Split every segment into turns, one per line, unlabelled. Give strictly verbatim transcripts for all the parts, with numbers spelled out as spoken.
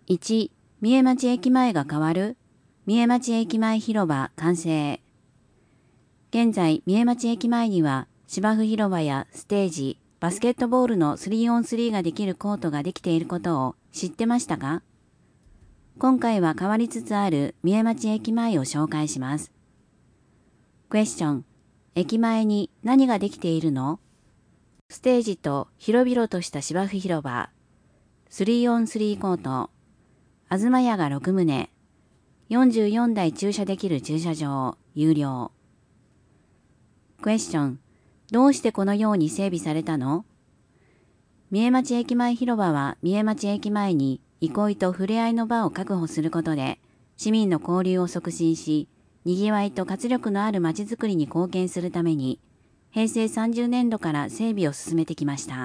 いち、三重町駅前が変わる？三重町駅前広場完成。現在、三重町駅前には芝生広場やステージ、バスケットボールの スリーオンスリー ができるコートができていることを知ってましたか？今回は変わりつつある三重町駅前を紹介します。クエスチョン、駅前に何ができているの？ステージと広々とした芝生広場、スリーオンスリー コート、あずまやがろく棟、よんじゅうよんだい駐車できる駐車場、有料。クエスチョン、どうしてこのように整備されたの？三重町駅前広場は三重町駅前に憩いと触れ合いの場を確保することで、市民の交流を促進し、にぎわいと活力のある街づくりに貢献するために、へいせいさんじゅうねんどから整備を進めてきました。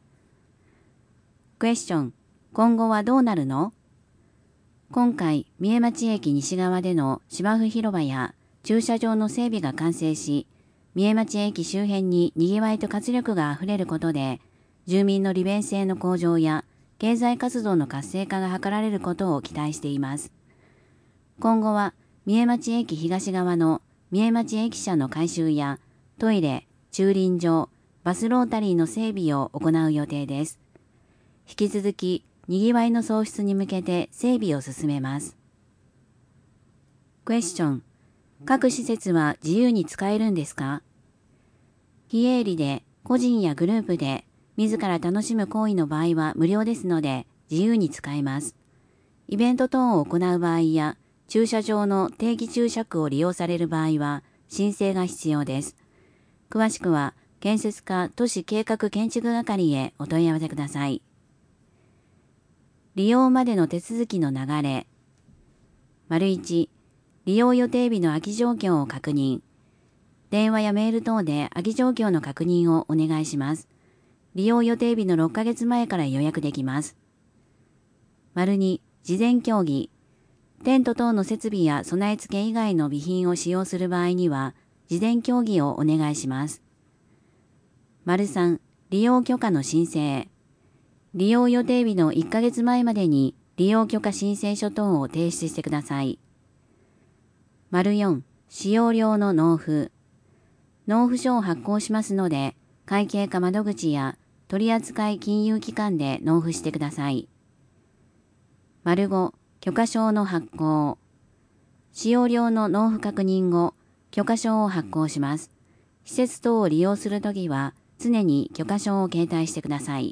クエスチョン、今後はどうなるの？今回、三重町駅西側での芝生広場や駐車場の整備が完成し、三重町駅周辺ににぎわいと活力があふれることで、住民の利便性の向上や経済活動の活性化が図られることを期待しています。今後は、三重町駅東側の三重町駅舎の改修やトイレ、駐輪場、バスロータリーの整備を行う予定です。引き続き、にぎわいの創出に向けて整備を進めます。クエスチョン、各施設は自由に使えるんですか？非営利で個人やグループで自ら楽しむ行為の場合は無料ですので自由に使えます。イベント等を行う場合や駐車場の定期駐車区を利用される場合は申請が必要です。詳しくは建設課都市計画建築係へお問い合わせください。利用までの手続きの流れ。いち、利用予定日の空き状況を確認。電話やメール等で空き状況の確認をお願いします。利用予定日のろっかげつまえから予約できます。に、事前協議。テント等の設備や備え付け以外の備品を使用する場合には、事前協議をお願いします。さん、利用許可の申請。利用予定日のいっかげつまえまでに利用許可申請書等を提出してください。よん、使用料の納付。納付書を発行しますので、会計課窓口や取扱金融機関で納付してください。ご、許可証の発行。使用料の納付確認後、許可証を発行します。施設等を利用するときは、常に許可証を携帯してください。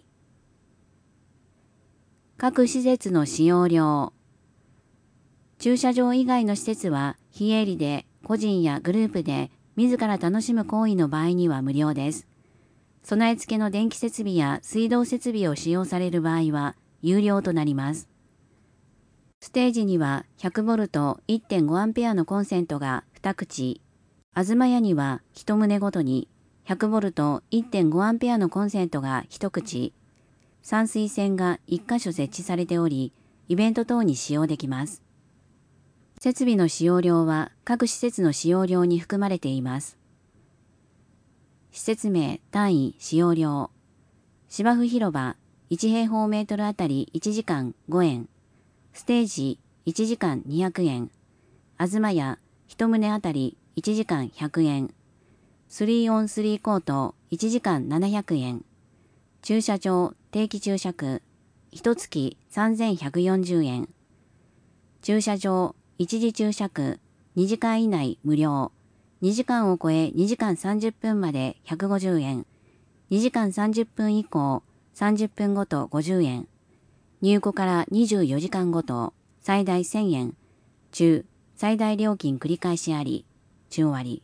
各施設の使用料。駐車場以外の施設は非営利で個人やグループで自ら楽しむ行為の場合には無料です。備え付けの電気設備や水道設備を使用される場合は有料となります。ステージには ひゃくボルトいってんごアンペアのコンセントがに口、あずまやにはいち棟ごとに ひゃくボルトいってんごアンペアのコンセントがいち口、散水栓がいっかしょ設置されており、イベント等に使用できます。設備の使用料は各施設の使用料に含まれています。施設名、単位、使用料。芝生広場、いち平方メートルあたりいちじかんごえん。ステージ、いちじかんにひゃくえん。あずまや、いち棟あたりいちじかんひゃくえん。スリーオンスリー コート、いちじかんななひゃくえん。駐車場、定期駐車区、いっかげつさんぜんひゃくよんじゅうえん。駐車場、一時駐車区、にじかん以内無料。にじかんを超えにじかんさんじゅっぷんまでひゃくごじゅうえん。にじかんさんじゅっぷん以降、さんじゅっぷんごとごじゅうえん。入庫からにじゅうよじかんごと、最大せんえん。中、最大料金繰り返しあり、中割。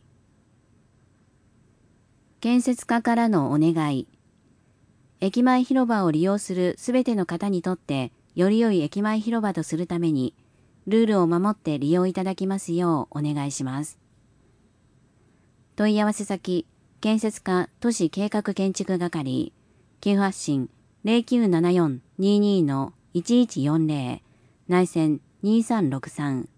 建設課からのお願い。駅前広場を利用するすべての方にとって、より良い駅前広場とするために、ルールを守って利用いただきますようお願いします。問い合わせ先、建設課都市計画建築係、寄付発信 ゼロきゅうななよんにーにーのいちいちよんゼロ、内線にさんろくさん。